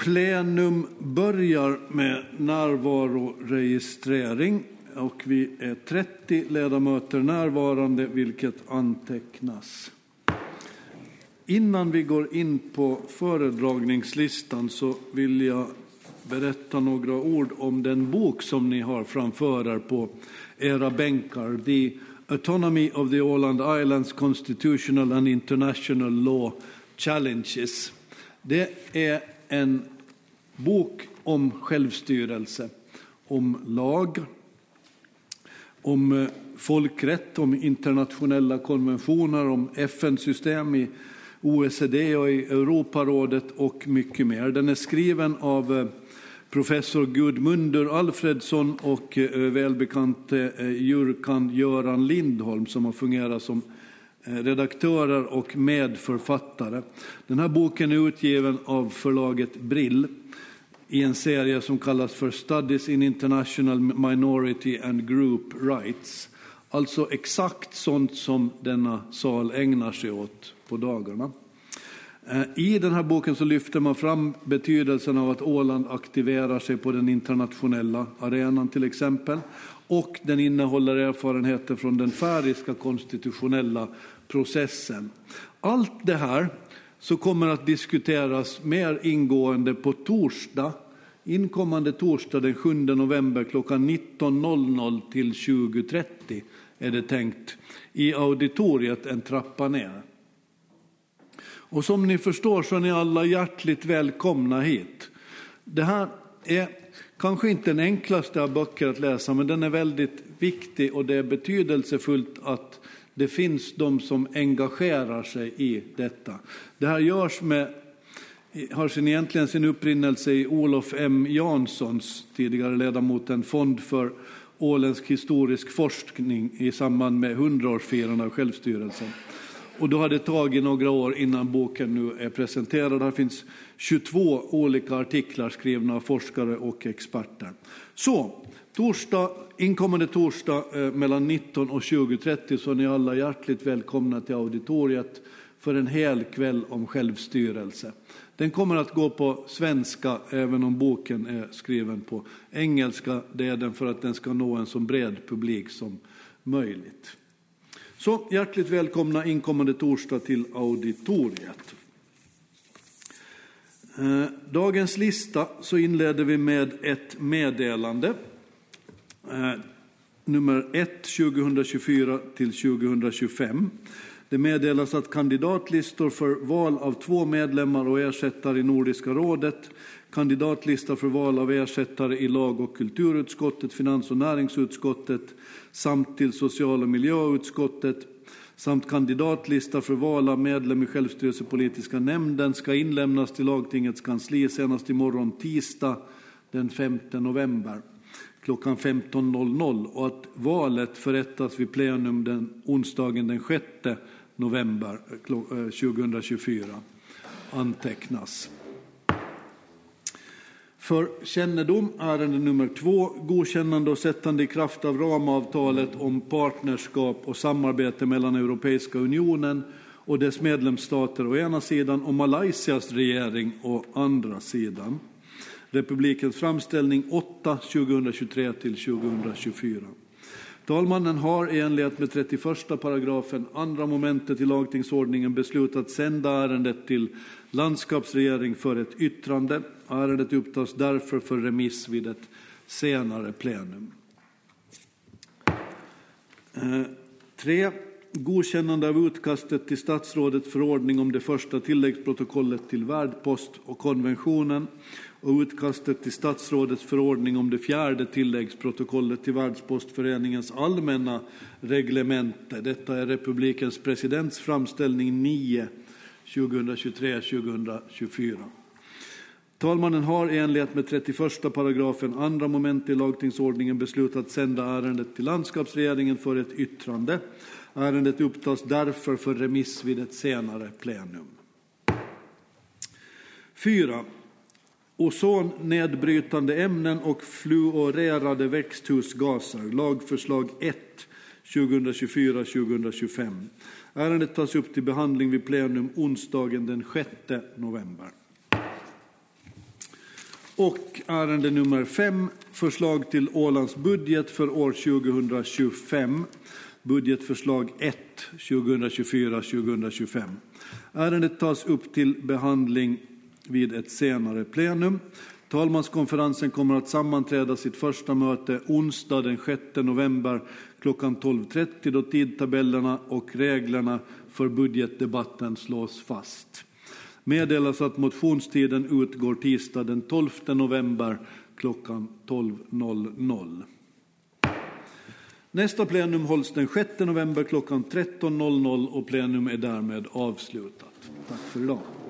Plenum börjar med närvaroregistrering och vi är 30 ledamöter närvarande, vilket antecknas. Innan vi går in på föredragningslistan så vill jag berätta några ord om den bok som ni har framför er på era bänkar. The Autonomy of the Åland Islands Constitutional and International Law Challenges. Det är en bok om självstyrelse, om lag, om folkrätt, om internationella konventioner, om FN-system i OECD och i Europarådet och mycket mer. Den är skriven av professor Gudmundur Alfredsson och välbekante jurkan Göran Lindholm som har fungerat som redaktörer och medförfattare. Den här boken är utgiven av förlaget Brill i en serie som kallas för Studies in International Minority and Group Rights. Alltså exakt sånt som denna sal ägnar sig åt på dagarna. I den här boken så lyfter man fram betydelsen av att Åland aktiverar sig på den internationella arenan till exempel. Och den innehåller erfarenheter från den färöiska konstitutionella processen. Allt det här så kommer att diskuteras mer ingående på torsdag, inkommande torsdag den 7 november klockan 19.00 till 20.30 är det tänkt i auditoriet en trappa ner. Och som ni förstår så är ni alla hjärtligt välkomna hit. Det här är kanske inte den enklaste av böcker att läsa, men den är väldigt viktig och det är betydelsefullt att det finns de som engagerar sig i detta. Det här har egentligen sin upprinnelse i Olof M. Janssons, tidigare ledamoten, fond för åländsk historisk forskning i samband med 100-årsfirandet av självstyrelsen. Och då har det tagit några år innan boken nu är presenterad. Här finns 22 olika artiklar skrivna av forskare och experter. Så, inkommande torsdag mellan 19 och 20.30 så är ni alla hjärtligt välkomna till auditoriet för en hel kväll om självstyrelse. Den kommer att gå på svenska även om boken är skriven på engelska. Det är den för att den ska nå en så bred publik som möjligt. Så hjärtligt välkomna inkommande torsdag till auditoriet. Dagens lista så inleder vi med ett meddelande. Nummer 1 2024 till 2025. Det meddelas att kandidatlistor för val av 2 medlemmar och ersättare i Nordiska rådet, kandidatlista för val av ersättare i lag- och kulturutskottet, finans- och näringsutskottet samt till social- och miljöutskottet samt kandidatlista för val av medlem i självstyrelsepolitiska nämnden ska inlämnas till lagtingets kansli senast imorgon tisdag den 5 november klockan 15.00 och att valet förrättas vid plenum onsdagen den 6 november 2024 antecknas. För kännedom ärende nummer 2, godkännande och sättande i kraft av ramavtalet om partnerskap och samarbete mellan Europeiska unionen och dess medlemsstater å ena sidan och Malaysias regering å andra sidan. Republikens framställning 8 2023 till 2024. Talmannen har i enlighet med 31 paragrafen andra momentet i lagtingsordningen beslutat sända ärendet till landskapsregering för ett yttrande. Ärendet upptas därför för remiss vid ett senare plenum. 3. Godkännande av utkastet till statsrådets förordning om det första tilläggsprotokollet till värdpost och konventionen och utkastet till statsrådets förordning om det fjärde tilläggsprotokollet till Världspostföreningens allmänna reglemente. Detta är republikens presidents framställning 9 2023-2024. Talmannen har i enlighet med 31 paragrafen andra moment i lagtingsordningen beslutat sända ärendet till landskapsregeringen för ett yttrande. Ärendet upptas därför för remiss vid ett senare plenum. 4. Ozonnedbrytande ämnen och fluorerade växthusgaser. Lagförslag 1 2024-2025. Ärendet tas upp till behandling vid plenum onsdagen den 6 november. Och ärende nummer 5, förslag till Ålands budget för år 2025. Budgetförslag 1, 2024-2025. Ärendet tas upp till behandling vid ett senare plenum. Talmanskonferensen kommer att sammanträda sitt första möte onsdag den 6 november klockan 12.30 då tidtabellerna och reglerna för budgetdebatten slås fast. Meddelas att motionstiden utgår tisdag den 12 november klockan 12.00. Nästa plenum hålls den 6 november klockan 13.00 och plenum är därmed avslutat. Tack för idag.